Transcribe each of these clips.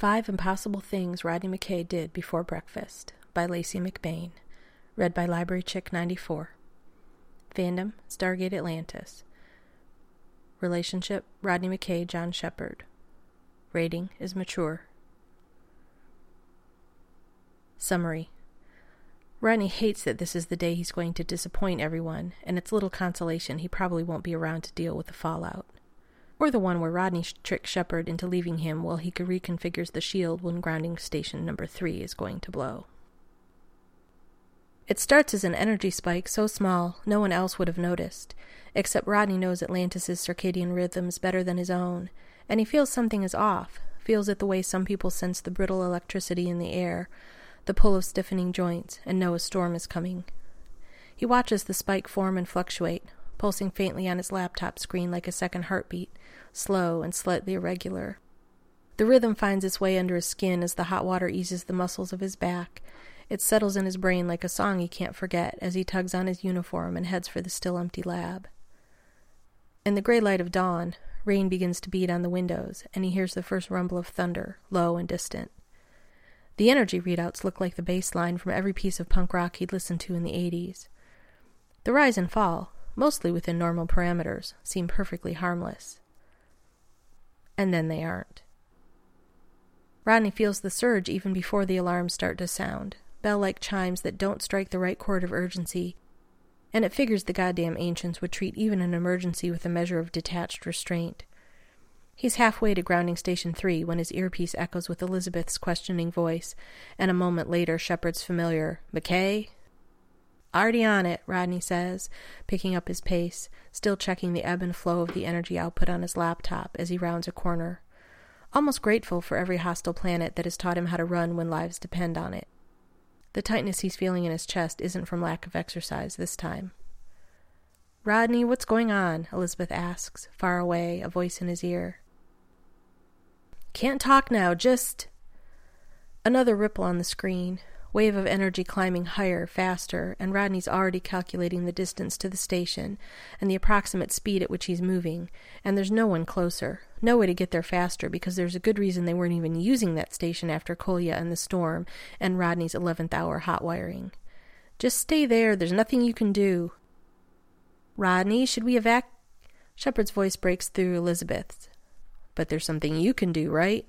5 Impossible Things Rodney McKay Did Before Breakfast by Lacey McBain. Read by Library Chick 94. Fandom, Stargate Atlantis. Relationship, Rodney McKay, John Shepard. Rating is mature. Summary. Rodney hates that this is the day he's going to disappoint everyone, and it's little consolation he probably won't be around to deal with the fallout. Or the one where Rodney tricks Shepard into leaving him while he reconfigures the shield when grounding station number 3 is going to blow. It starts as an energy spike so small no one else would have noticed, except Rodney knows Atlantis' circadian rhythms better than his own, and he feels something is off, feels it the way some people sense the brittle electricity in the air, the pull of stiffening joints, and know a storm is coming. He watches the spike form and fluctuate, pulsing faintly on his laptop screen like a second heartbeat, slow and slightly irregular. The rhythm finds its way under his skin as the hot water eases the muscles of his back. It settles in his brain like a song he can't forget as he tugs on his uniform and heads for the still empty lab. In the gray light of dawn, rain begins to beat on the windows, and he hears the first rumble of thunder, low and distant. The energy readouts look like the bass line from every piece of punk rock he'd listened to in the 80s. The rise and fall, mostly within normal parameters, seem perfectly harmless. And then they aren't. Rodney feels the surge even before the alarms start to sound, bell-like chimes that don't strike the right chord of urgency, and it figures the goddamn ancients would treat even an emergency with a measure of detached restraint. He's halfway to grounding station 3 when his earpiece echoes with Elizabeth's questioning voice, and a moment later Shepard's familiar, "McKay?" "Already on it," Rodney says, picking up his pace, still checking the ebb and flow of the energy output on his laptop as he rounds a corner, almost grateful for every hostile planet that has taught him how to run when lives depend on it. The tightness he's feeling in his chest isn't from lack of exercise this time. "Rodney, what's going on?" Elizabeth asks, far away, a voice in his ear. "Can't talk now, just..." Another ripple on the screen, wave of energy climbing higher, faster, and Rodney's already calculating the distance to the station and the approximate speed at which he's moving, and there's no one closer, no way to get there faster because there's a good reason they weren't even using that station after Kolya and the storm and Rodney's 11th hour hot wiring. "Just stay there, there's nothing you can do." "Rodney, should we Shepard's voice breaks through Elizabeth's. "But there's something you can do, right?"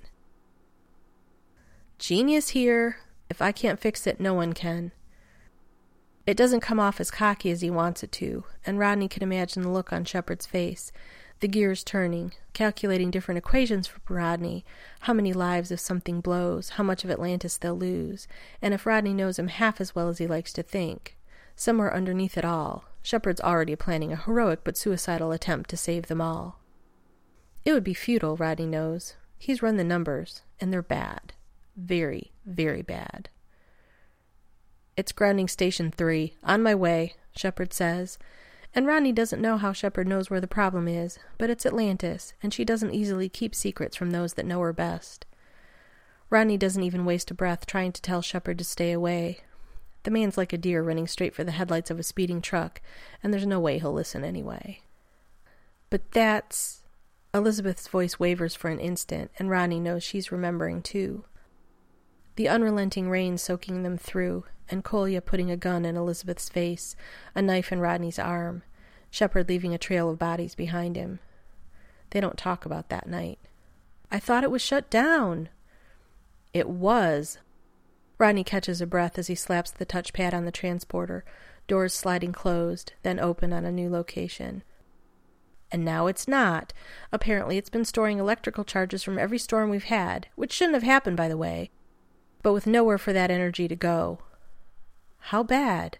"Genius here. If I can't fix it, no one can." It doesn't come off as cocky as he wants it to, and Rodney can imagine the look on Shepard's face, the gears turning, calculating different equations for Rodney, how many lives if something blows, how much of Atlantis they'll lose, and if Rodney knows him half as well as he likes to think, somewhere underneath it all, Shepard's already planning a heroic but suicidal attempt to save them all. It would be futile, Rodney knows. He's run the numbers, and they're bad. Very, very bad. "It's grounding station 3. On my way," Shepard says. And Rodney doesn't know how Shepard knows where the problem is, but it's Atlantis, and she doesn't easily keep secrets from those that know her best. Rodney doesn't even waste a breath trying to tell Shepard to stay away. The man's like a deer running straight for the headlights of a speeding truck, and there's no way he'll listen anyway. "But that's..." Elizabeth's voice wavers for an instant, and Rodney knows she's remembering too. The unrelenting rain soaking them through, and Kolya putting a gun in Elizabeth's face, a knife in Rodney's arm, Shepard leaving a trail of bodies behind him. They don't talk about that night. "I thought it was shut down." "It was." Rodney catches a breath as he slaps the touchpad on the transporter, doors sliding closed, then open on a new location. "And now it's not. Apparently it's been storing electrical charges from every storm we've had, which shouldn't have happened, by the way, but with nowhere for that energy to go." "How bad?"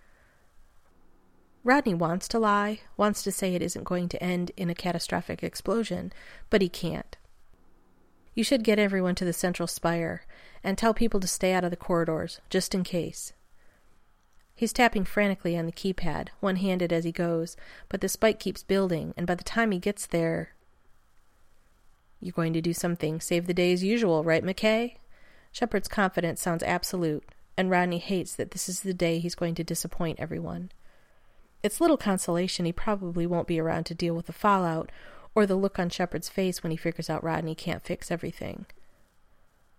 Rodney wants to lie, wants to say it isn't going to end in a catastrophic explosion, but he can't. "You should get everyone to the central spire, and tell people to stay out of the corridors, just in case." He's tapping frantically on the keypad, one-handed as he goes, but the spike keeps building, and by the time he gets there... "You're going to do something, save the day as usual, right, McKay?" Shepard's confidence sounds absolute, and Rodney hates that this is the day he's going to disappoint everyone. It's little consolation he probably won't be around to deal with the fallout, or the look on Shepard's face when he figures out Rodney can't fix everything.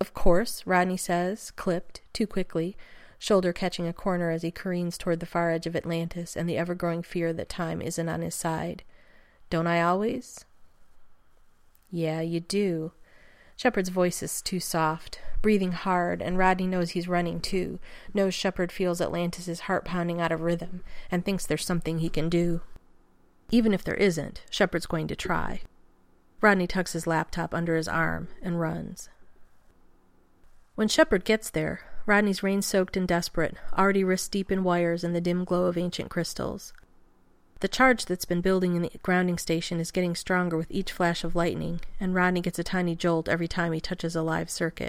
"Of course," Rodney says, clipped, too quickly, shoulder catching a corner as he careens toward the far edge of Atlantis and the ever-growing fear that time isn't on his side. "Don't I always?" "Yeah, you do." Shepard's voice is too soft, breathing hard, and Rodney knows he's running too, knows Shepard feels Atlantis' heart pounding out of rhythm, and thinks there's something he can do. Even if there isn't, Shepard's going to try. Rodney tucks his laptop under his arm and runs. When Shepard gets there, Rodney's rain-soaked and desperate, already wrist-deep in wires and the dim glow of ancient crystals. The charge that's been building in the grounding station is getting stronger with each flash of lightning, and Rodney gets a tiny jolt every time he touches a live circuit.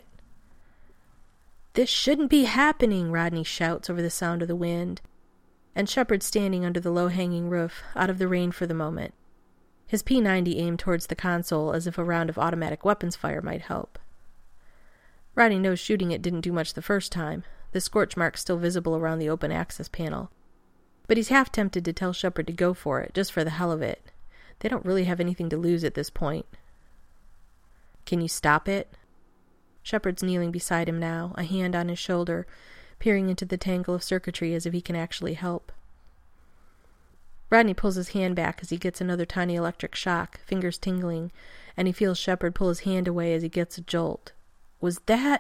"This shouldn't be happening," Rodney shouts over the sound of the wind, and Shepard's standing under the low-hanging roof, out of the rain for the moment, his P-90 aimed towards the console as if a round of automatic weapons fire might help. Rodney knows shooting it didn't do much the first time, the scorch marks still visible around the open access panel. But he's half tempted to tell Shepard to go for it, just for the hell of it. They don't really have anything to lose at this point. "Can you stop it?" Shepard's kneeling beside him now, a hand on his shoulder, peering into the tangle of circuitry as if he can actually help. Rodney pulls his hand back as he gets another tiny electric shock, fingers tingling, and he feels Shepard pull his hand away as he gets a jolt. "Was that—"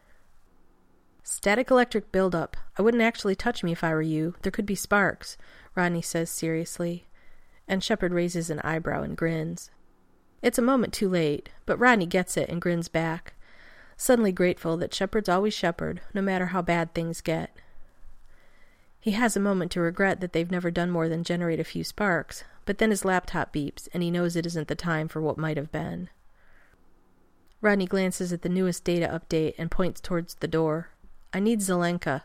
"Static electric buildup. I wouldn't actually touch me if I were you. There could be sparks," Rodney says seriously, and Shepard raises an eyebrow and grins. It's a moment too late, but Rodney gets it and grins back, suddenly grateful that Shepard's always Shepard, no matter how bad things get. He has a moment to regret that they've never done more than generate a few sparks, but then his laptop beeps, and he knows it isn't the time for what might have been. Rodney glances at the newest data update and points towards the door. "I need Zelenka."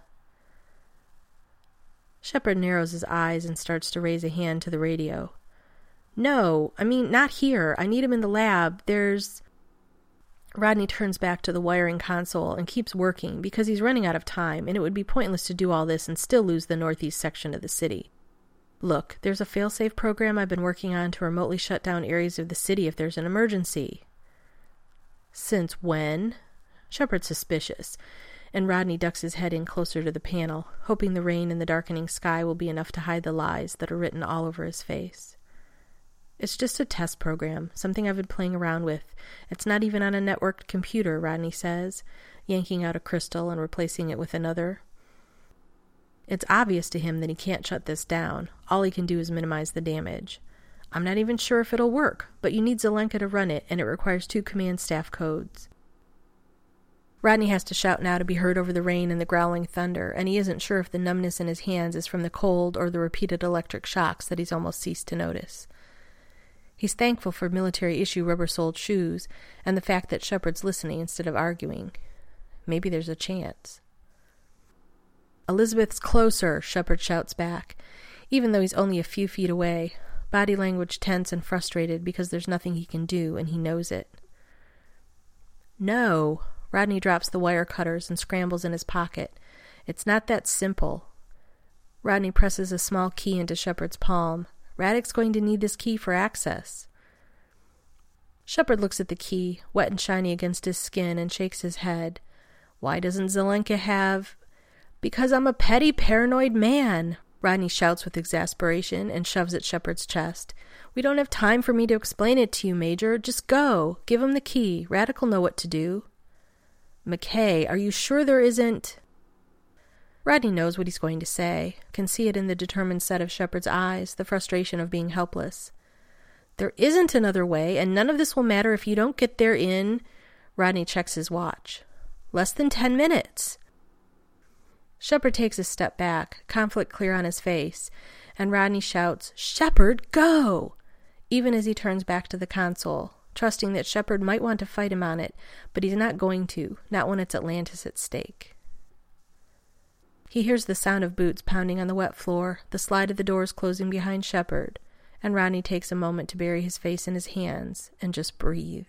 Shepard narrows his eyes and starts to raise a hand to the radio. "No, not here. I need him in the lab. There's—" Rodney turns back to the wiring console and keeps working because he's running out of time, and it would be pointless to do all this and still lose the northeast section of the city. "Look, there's a failsafe program I've been working on to remotely shut down areas of the city if there's an emergency." "Since when?" Shepard's suspicious, and Rodney ducks his head in closer to the panel, hoping the rain and the darkening sky will be enough to hide the lies that are written all over his face. "It's just a test program, something I've been playing around with. It's not even on a networked computer," Rodney says, yanking out a crystal and replacing it with another. It's obvious to him that he can't shut this down. All he can do is minimize the damage. "I'm not even sure if it'll work, but you need Zelenka to run it, and it requires 2 command staff codes." Rodney has to shout now to be heard over the rain and the growling thunder, and he isn't sure if the numbness in his hands is from the cold or the repeated electric shocks that he's almost ceased to notice. He's thankful for military-issue rubber-soled shoes and the fact that Shepard's listening instead of arguing. Maybe there's a chance. "Elizabeth's closer," Shepard shouts back, even though he's only a few feet away, body language tense and frustrated because there's nothing he can do, and he knows it. "No." Rodney drops the wire cutters and scrambles in his pocket. "It's not that simple." Rodney presses a small key into Shepard's palm. "Radek's going to need this key for access." Shepard looks at the key, wet and shiny against his skin, and shakes his head. "Why doesn't Zelenka have—" "Because I'm a petty, paranoid man," Rodney shouts with exasperation and shoves at Shepard's chest. "We don't have time for me to explain it to you, Major. Just go. Give him the key. Radek'll know what to do." "McKay, are you sure there isn't—" Rodney knows what he's going to say, can see it in the determined set of Shepard's eyes, the frustration of being helpless. "There isn't another way, and none of this will matter if you don't get there in—" Rodney checks his watch. "Less than 10 minutes. Shepard takes a step back, conflict clear on his face, and Rodney shouts, "Shepard, go!" even as he turns back to the console, trusting that Shepard might want to fight him on it, but he's not going to, not when it's Atlantis at stake. He hears the sound of boots pounding on the wet floor, the slide of the doors closing behind Shepard, and Rodney takes a moment to bury his face in his hands and just breathe.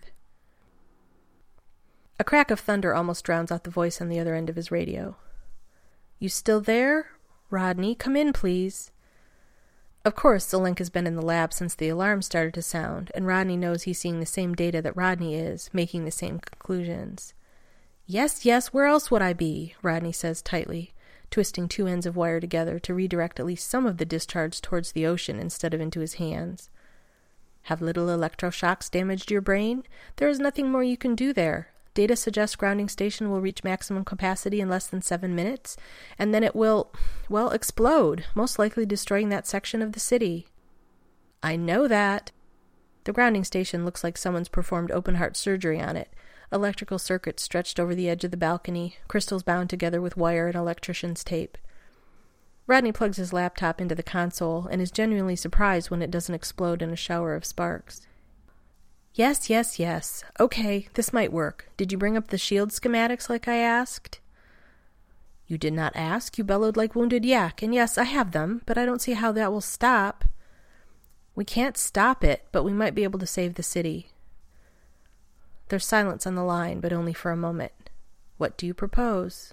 A crack of thunder almost drowns out the voice on the other end of his radio. "You still there? Rodney, come in, please." Of course, Zelenka's been in the lab since the alarm started to sound, and Rodney knows he's seeing the same data that Rodney is, making the same conclusions. Yes, yes, where else would I be? Rodney says tightly, twisting two ends of wire together to redirect at least some of the discharge towards the ocean instead of into his hands. Have little electroshocks damaged your brain? There is nothing more you can do there. Data suggests grounding station will reach maximum capacity in less than 7 minutes, and then it will, well, explode, most likely destroying that section of the city. I know that. The grounding station looks like someone's performed open-heart surgery on it. Electrical circuits stretched over the edge of the balcony, crystals bound together with wire and electrician's tape. Rodney plugs his laptop into the console and is genuinely surprised when it doesn't explode in a shower of sparks. Yes, yes, yes. Okay, this might work. Did you bring up the shield schematics like I asked? You did not ask. You bellowed like wounded yak. And yes, I have them, but I don't see how that will stop. We can't stop it, but we might be able to save the city. There's silence on the line, but only for a moment. What do you propose?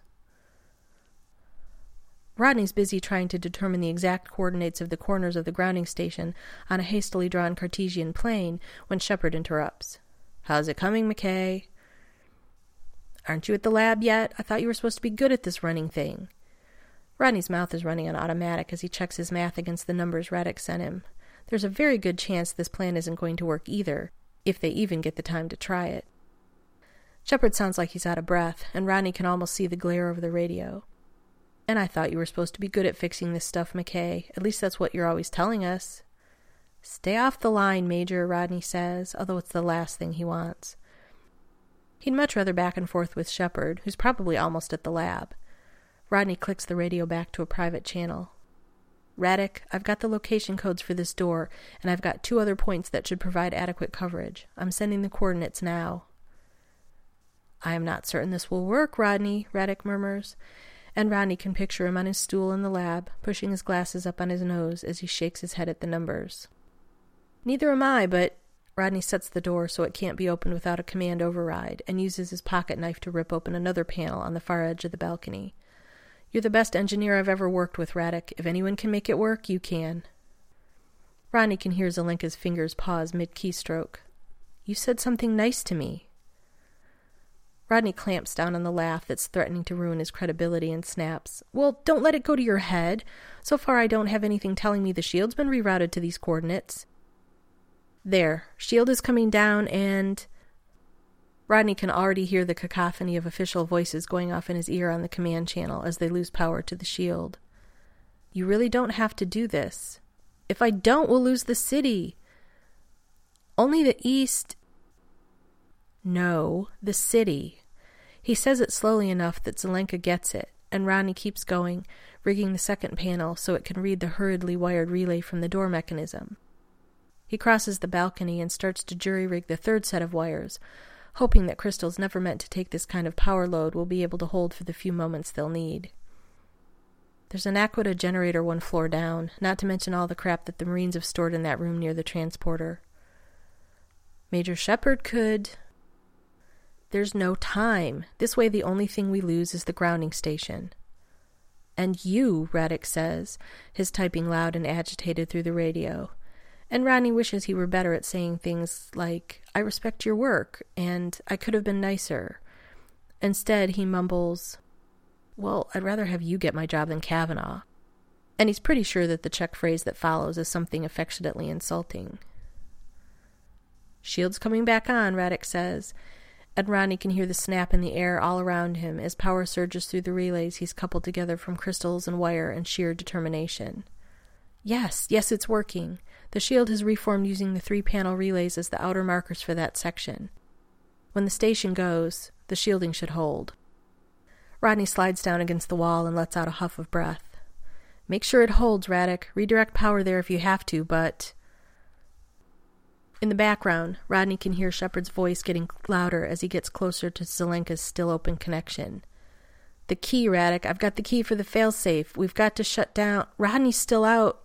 Rodney's busy trying to determine the exact coordinates of the corners of the grounding station on a hastily drawn Cartesian plane when Shepard interrupts. How's it coming, McKay? Aren't you at the lab yet? I thought you were supposed to be good at this running thing. Rodney's mouth is running on automatic as he checks his math against the numbers Radek sent him. There's a very good chance this plan isn't going to work either, if they even get the time to try it. Shepard sounds like he's out of breath, and Rodney can almost see the glare over the radio. And I thought you were supposed to be good at fixing this stuff, McKay. At least that's what you're always telling us. Stay off the line, Major, Rodney says, although it's the last thing he wants. He'd much rather back and forth with Shepard, who's probably almost at the lab. Rodney clicks the radio back to a private channel. Radek, I've got the location codes for this door, and I've got 2 other points that should provide adequate coverage. I'm sending the coordinates now. I am not certain this will work, Rodney, Radek murmurs, and Rodney can picture him on his stool in the lab, pushing his glasses up on his nose as he shakes his head at the numbers. Neither am I, but Rodney sets the door so it can't be opened without a command override, and uses his pocket knife to rip open another panel on the far edge of the balcony. You're the best engineer I've ever worked with, Radek. If anyone can make it work, you can. Rodney can hear Zelenka's fingers pause mid-keystroke. You said something nice to me. Rodney clamps down on the laugh that's threatening to ruin his credibility and snaps. Well, don't let it go to your head. So far I don't have anything telling me the shield's been rerouted to these coordinates. There. Shield is coming down and... Rodney can already hear the cacophony of official voices going off in his ear on the command channel as they lose power to the shield. You really don't have to do this. If I don't, we'll lose the city. Only the east... No, the city. He says it slowly enough that Zelenka gets it, and Rodney keeps going, rigging the second panel so it can read the hurriedly wired relay from the door mechanism. He crosses the balcony and starts to jury-rig the third set of wires, hoping that crystals never meant to take this kind of power load will be able to hold for the few moments they'll need. There's an Aquita generator 1 floor down, not to mention all the crap that the Marines have stored in that room near the transporter. Major Shepard could... There's no time. This way the only thing we lose is the grounding station. And you, Radek says, his typing loud and agitated through the radio. And Rodney wishes he were better at saying things like, I respect your work, and I could have been nicer. Instead, he mumbles, well, I'd rather have you get my job than Kavanaugh. And he's pretty sure that the Czech phrase that follows is something affectionately insulting. Shield's coming back on, Radek says, and Rodney can hear the snap in the air all around him as power surges through the relays he's coupled together from crystals and wire and sheer determination. Yes, it's working. The shield has reformed using the 3-panel relays as the outer markers for that section. When the station goes, the shielding should hold. Rodney slides down against the wall and lets out a huff of breath. Make sure it holds, Radek. Redirect power there if you have to, but... In the background, Rodney can hear Shepard's voice getting louder as he gets closer to Zelenka's still-open connection. The key, Radek. I've got the key for the failsafe. We've got to shut down... Rodney's still out.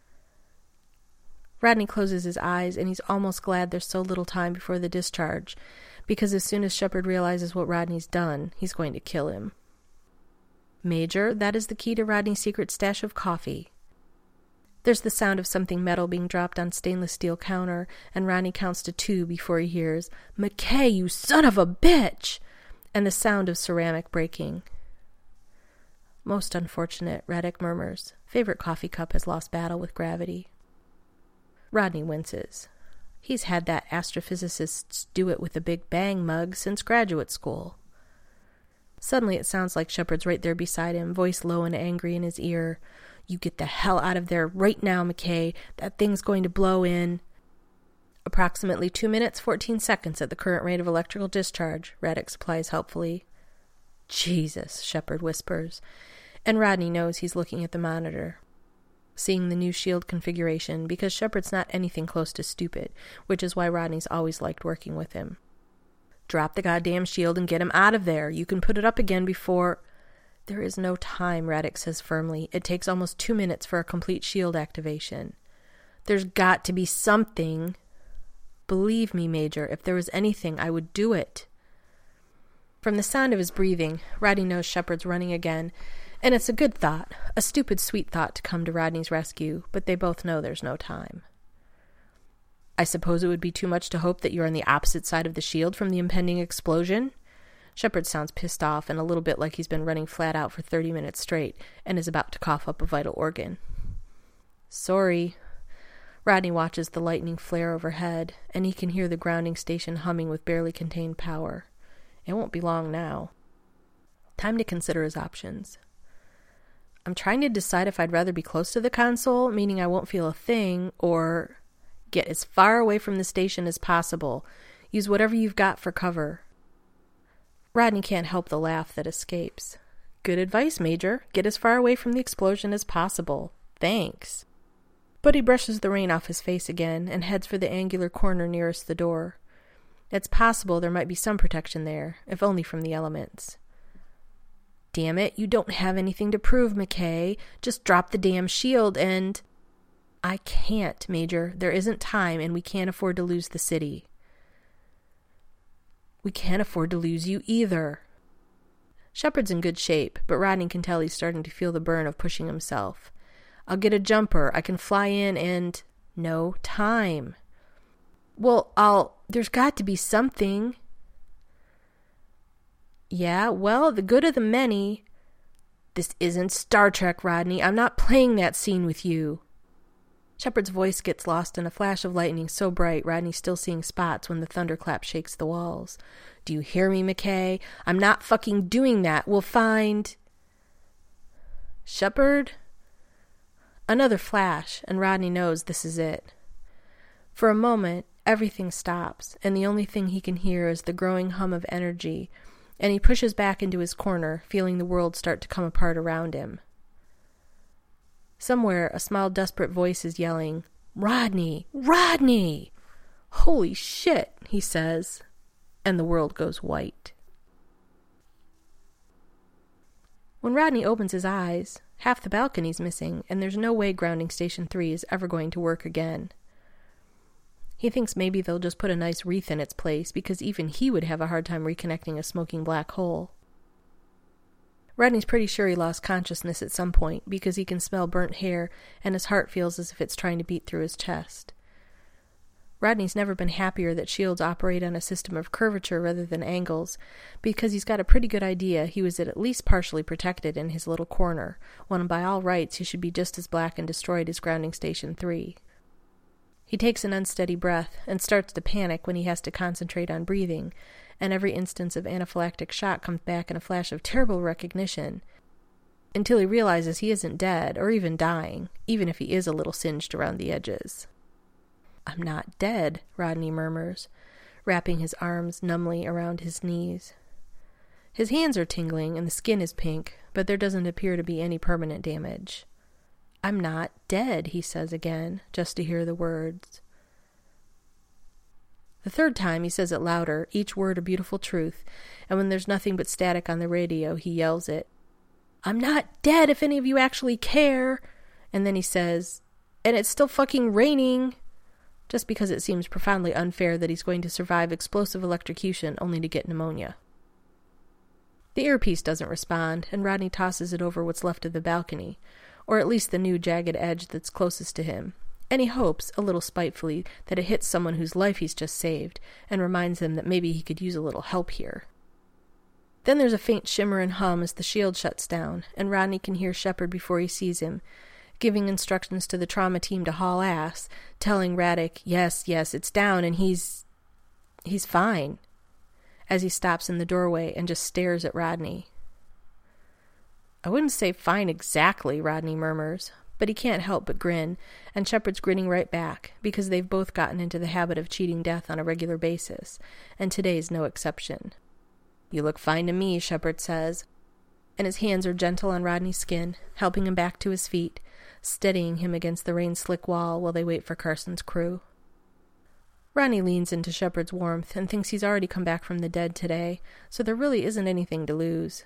Rodney closes his eyes, and he's almost glad there's so little time before the discharge, because as soon as Shepard realizes what Rodney's done, he's going to kill him. Major, that is the key to Rodney's secret stash of coffee. There's the sound of something metal being dropped on stainless steel counter, and Rodney counts to 2 before he hears, McKay, you son of a bitch! and the sound of ceramic breaking. Most unfortunate, Radek murmurs. Favorite coffee cup has lost battle with gravity. Rodney winces. He's had that astrophysicists do it with a Big Bang mug since graduate school. Suddenly it sounds like Shepard's right there beside him, voice low and angry in his ear. You get the hell out of there right now, McKay. That thing's going to blow in. Approximately 2 minutes, 14 seconds at the current rate of electrical discharge, Radek supplies helpfully. Jesus, Shepard whispers, and Rodney knows he's looking at the monitor, seeing the new shield configuration, because Shepard's not anything close to stupid, which is why Rodney's always liked working with him. Drop the goddamn shield and get him out of there. You can put it up again before... There is no time, Radek says firmly. It takes almost 2 minutes for a complete shield activation. There's got to be something. Believe me, Major, if there was anything, I would do it. From the sound of his breathing, Rodney knows Shepard's running again, and it's a good thought, a stupid sweet thought to come to Rodney's rescue, but they both know there's no time. I suppose it would be too much to hope that you're on the opposite side of the shield from the impending explosion? Shepard sounds pissed off and a little bit like he's been running flat out for 30 minutes straight and is about to cough up a vital organ. Sorry. Rodney watches the lightning flare overhead, and he can hear the grounding station humming with barely contained power. It won't be long now. Time to consider his options. I'm trying to decide if I'd rather be close to the console, meaning I won't feel a thing, or get as far away from the station as possible. Use whatever you've got for cover. Rodney can't help the laugh that escapes. Good advice, Major. Get as far away from the explosion as possible. Thanks. But he brushes the rain off his face again and heads for the angular corner nearest the door. It's possible there might be some protection there, if only from the elements. Damn it, you don't have anything to prove, McKay. Just drop the damn shield and... I can't, Major. There isn't time, and we can't afford to lose the city. We can't afford to lose you either. Shepard's in good shape, but Rodney can tell he's starting to feel the burn of pushing himself. I'll get a jumper. I can fly in and... No time. Well, There's got to be something. Yeah, well, the good of the many. This isn't Star Trek, Rodney. I'm not playing that scene with you. Shepard's voice gets lost in a flash of lightning so bright Rodney's still seeing spots when the thunderclap shakes the walls. Do you hear me, McKay? I'm not fucking doing that. We'll find... Shepard? Another flash, and Rodney knows this is it. For a moment, everything stops, and the only thing he can hear is the growing hum of energy, and he pushes back into his corner, feeling the world start to come apart around him. Somewhere, a small, desperate voice is yelling, Rodney! Rodney! Holy shit, he says, and the world goes white. When Rodney opens his eyes, half the balcony's missing, and there's no way Grounding Station 3 is ever going to work again. He thinks maybe they'll just put a nice wreath in its place, because even he would have a hard time reconnecting a smoking black hole. Rodney's pretty sure he lost consciousness at some point, because he can smell burnt hair, and his heart feels as if it's trying to beat through his chest. Rodney's never been happier that shields operate on a system of curvature rather than angles, because he's got a pretty good idea he was at least partially protected in his little corner, when by all rights he should be just as black and destroyed as Grounding Station 3. He takes an unsteady breath and starts to panic when he has to concentrate on breathing, and every instance of anaphylactic shock comes back in a flash of terrible recognition, until he realizes he isn't dead or even dying, even if he is a little singed around the edges. I'm not dead, Rodney murmurs, wrapping his arms numbly around his knees. His hands are tingling and the skin is pink, but there doesn't appear to be any permanent damage. I'm not dead, he says again, just to hear the words. The third time he says it louder, each word a beautiful truth, and when there's nothing but static on the radio, he yells it. I'm not dead if any of you actually care. And then he says, and it's still fucking raining, just because it seems profoundly unfair that he's going to survive explosive electrocution only to get pneumonia. The earpiece doesn't respond, and Rodney tosses it over what's left of the balcony, or at least the new jagged edge that's closest to him, and he hopes, a little spitefully, that it hits someone whose life he's just saved, and reminds them that maybe he could use a little help here. Then there's a faint shimmer and hum as the shield shuts down, and Rodney can hear Shepard before he sees him, giving instructions to the trauma team to haul ass, telling Radek, yes, it's down, and he's fine, as he stops in the doorway and just stares at Rodney. I wouldn't say fine exactly, Rodney murmurs, but he can't help but grin, and Shepard's grinning right back, because they've both gotten into the habit of cheating death on a regular basis, and today's no exception. You look fine to me, Shepard says, and his hands are gentle on Rodney's skin, helping him back to his feet, steadying him against the rain-slick wall while they wait for Carson's crew. Rodney leans into Shepard's warmth and thinks he's already come back from the dead today, so there really isn't anything to lose.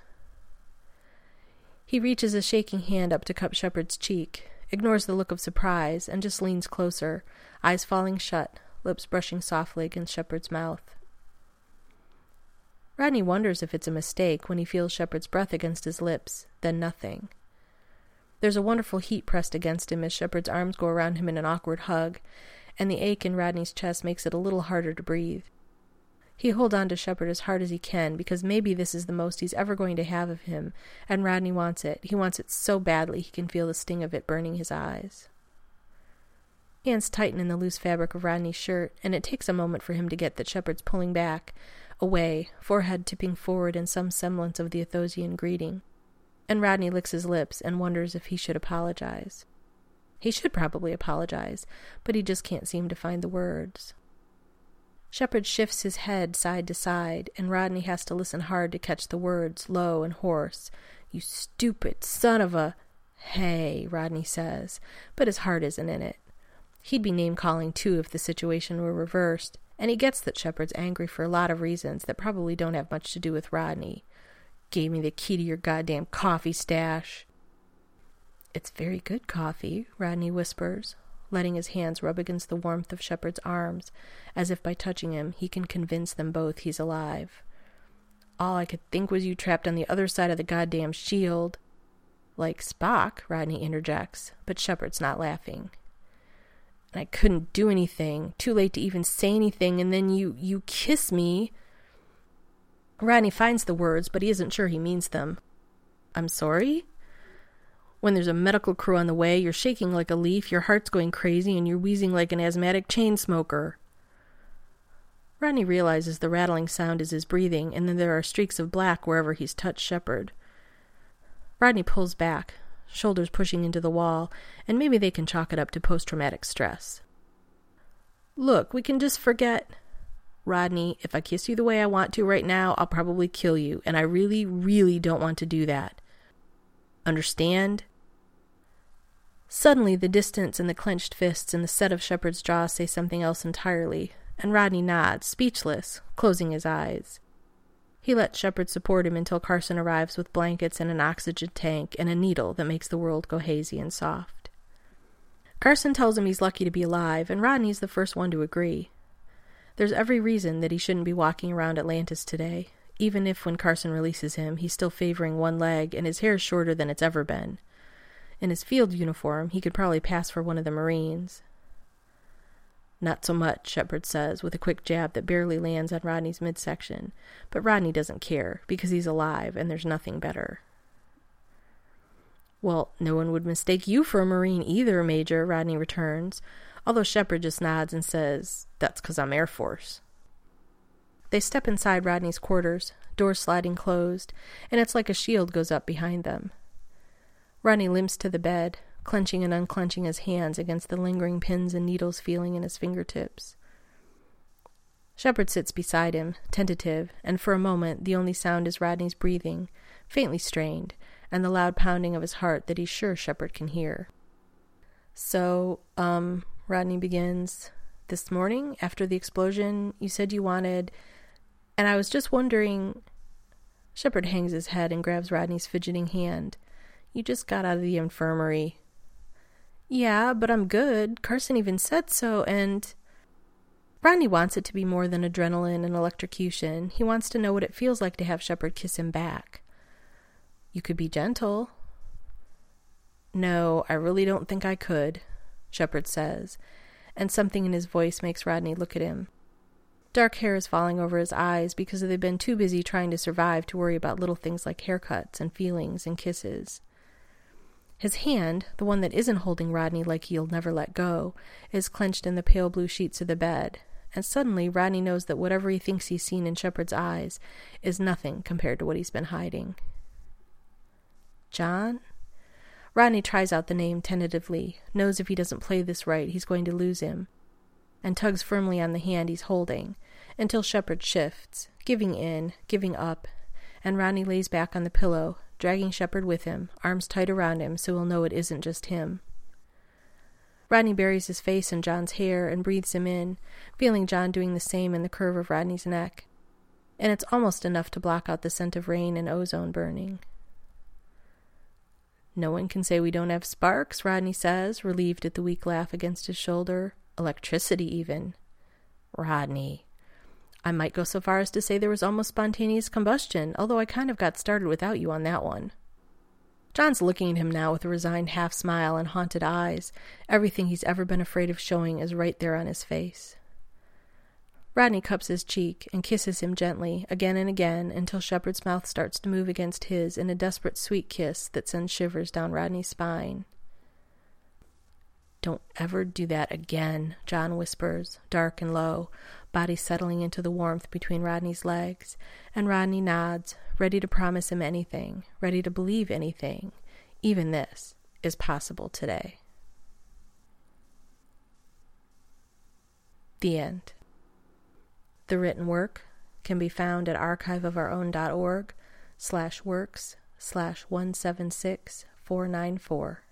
He reaches a shaking hand up to cup Shepard's cheek, ignores the look of surprise, and just leans closer, eyes falling shut, lips brushing softly against Shepard's mouth. Rodney wonders if it's a mistake when he feels Shepard's breath against his lips, then nothing. There's a wonderful heat pressed against him as Shepard's arms go around him in an awkward hug, and the ache in Rodney's chest makes it a little harder to breathe. He holds on to Shepard as hard as he can, because maybe this is the most he's ever going to have of him, and Rodney wants it. He wants it so badly he can feel the sting of it burning his eyes. Hands tighten in the loose fabric of Rodney's shirt, and it takes a moment for him to get that Shepard's pulling back, away, forehead tipping forward in some semblance of the Athosian greeting, and Rodney licks his lips and wonders if he should apologize. He should probably apologize, but he just can't seem to find the words. Shepard shifts his head side to side, and Rodney has to listen hard to catch the words, low and hoarse. "You stupid son of a—" "Hey," Rodney says, but his heart isn't in it. He'd be name-calling too if the situation were reversed, and he gets that Shepard's angry for a lot of reasons that probably don't have much to do with Rodney. "Gave me the key to your goddamn coffee stash." "It's very good coffee," Rodney whispers, letting his hands rub against the warmth of Shepard's arms, as if by touching him he can convince them both he's alive. "All I could think was you trapped on the other side of the goddamn shield." "Like Spock," Rodney interjects, but Shepard's not laughing. "And I couldn't do anything. Too late to even say anything, and then you kiss me." Rodney finds the words, but he isn't sure he means them. "I'm sorry?" "When there's a medical crew on the way, you're shaking like a leaf, your heart's going crazy, and you're wheezing like an asthmatic chain smoker." Rodney realizes the rattling sound is his breathing, and then there are streaks of black wherever he's touched Shepard. Rodney pulls back, shoulders pushing into the wall, and maybe they can chalk it up to post-traumatic stress. "Look, we can just forget—" "Rodney, if I kiss you the way I want to right now, I'll probably kill you, and I really, really don't want to do that. Understand?" Suddenly, the distance and the clenched fists and the set of Shepard's jaw say something else entirely, and Rodney nods, speechless, closing his eyes. He lets Shepard support him until Carson arrives with blankets and an oxygen tank and a needle that makes the world go hazy and soft. Carson tells him he's lucky to be alive, and Rodney's the first one to agree. There's every reason that he shouldn't be walking around Atlantis today, even if when Carson releases him, he's still favoring one leg and his hair's shorter than it's ever been. In his field uniform, he could probably pass for one of the Marines. "Not so much," Shepard says, with a quick jab that barely lands on Rodney's midsection, but Rodney doesn't care, because he's alive and there's nothing better. "Well, no one would mistake you for a Marine either, Major," Rodney returns, although Shepard just nods and says, "That's 'cause I'm Air Force." They step inside Rodney's quarters, doors sliding closed, and it's like a shield goes up behind them. Rodney limps to the bed, clenching and unclenching his hands against the lingering pins and needles feeling in his fingertips. Shepard sits beside him, tentative, and for a moment the only sound is Rodney's breathing, faintly strained, and the loud pounding of his heart that he's sure Shepard can hear. "So, Rodney begins, "this morning, after the explosion, you said you wanted, and I was just wondering—" Shepard hangs his head and grabs Rodney's fidgeting hand. "You just got out of the infirmary." "Yeah, but I'm good. Carson even said so, and—" Rodney wants it to be more than adrenaline and electrocution. He wants to know what it feels like to have Shepard kiss him back. "You could be gentle." "No, I really don't think I could," Shepard says, and something in his voice makes Rodney look at him. Dark hair is falling over his eyes because they've been too busy trying to survive to worry about little things like haircuts and feelings and kisses. His hand, the one that isn't holding Rodney like he'll never let go, is clenched in the pale blue sheets of the bed, and suddenly Rodney knows that whatever he thinks he's seen in Shepard's eyes is nothing compared to what he's been hiding. John? Rodney tries out the name tentatively, knows if he doesn't play this right he's going to lose him, and tugs firmly on the hand he's holding, until Shepard shifts, giving in, giving up, and Rodney lays back on the pillow, dragging Shepard with him, arms tight around him so he'll know it isn't just him. Rodney buries his face in John's hair and breathes him in, feeling John doing the same in the curve of Rodney's neck, and it's almost enough to block out the scent of rain and ozone burning. "No one can say we don't have sparks," Rodney says, relieved at the weak laugh against his shoulder. "Electricity, even." "Rodney, I might go so far as to say there was almost spontaneous combustion, although I kind of got started without you on that one." John's looking at him now with a resigned half-smile and haunted eyes. Everything he's ever been afraid of showing is right there on his face. Rodney cups his cheek and kisses him gently, again and again, until Shepard's mouth starts to move against his in a desperate sweet kiss that sends shivers down Rodney's spine. "Don't ever do that again," John whispers, dark and low, body settling into the warmth between Rodney's legs, and Rodney nods, ready to promise him anything, ready to believe anything. Even this is possible today. The end. The written work can be found at archiveofourown.org/works/176494.